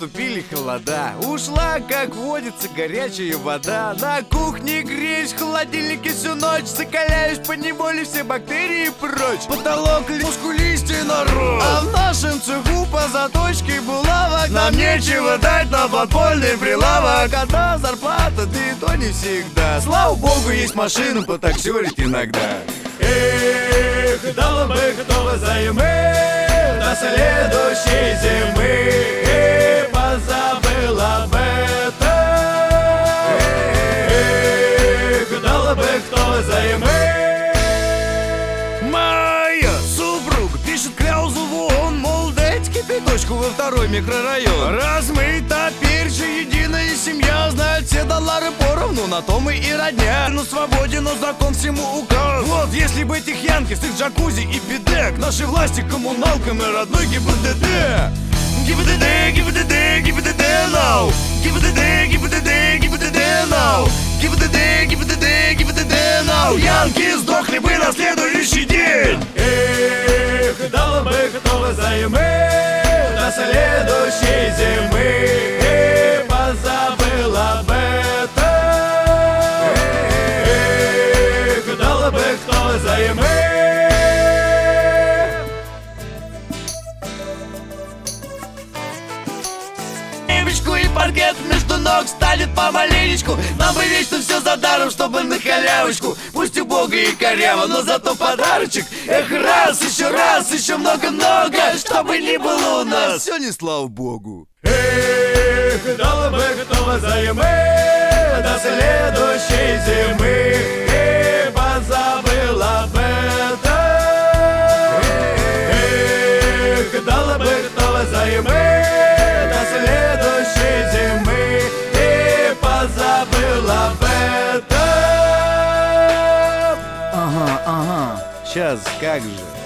наступили холода. Ушла, как водится, горячая вода. На кухне греюсь, в холодильнике всю ночь. Закаляюсь по неволе, все бактерии прочь. Потолок мускулистый народ. А в нашем цеху по заточке булавок нам нечего дать на подпольный прилавок. Одна зарплата, да и то не всегда. Слава богу, есть машина потаксерить иногда. Эх, дало бы кто взаймы до следующей зимы, позабыл об этом. Эх, дало бы кто взаймы. Моя супруга пишет кляузу он, мол, дайте кипяточку во второй микрорайон. Раз мы теперь же единая семья, знают все доллары поровну, на том и родня. Ну свободен, но закон всему указ. Вот если бы этих янки с их джакузи и биде к нашей власти, коммуналкам и родной ГИБДД. ГИБДД, ГИБДД, ГИБДД now. ГИБДД, ГИБДД, ГИБДД now. ГИБДД, ГИБДД, ГИБДД now. Янки сдохли бы на следующий день. Эх, дало бы кто взаймы до следующей зимы, позабыл об этом. Эх, дало бы кто взаймы. И паркет между ног станет помаленечку. Нам бы вечно все за даром, чтобы на халявочку. Пусть убого и коряво, но зато подарочек. Эх, раз, еще много-много, чтобы не было у нас. Все не слава богу. Эх, дало бы кто взаймы до следующей зимы, позабыл об этом. Эх, дало бы кто взаймы до следующей зимы, и позабыл об этом. Ага, сейчас, как же.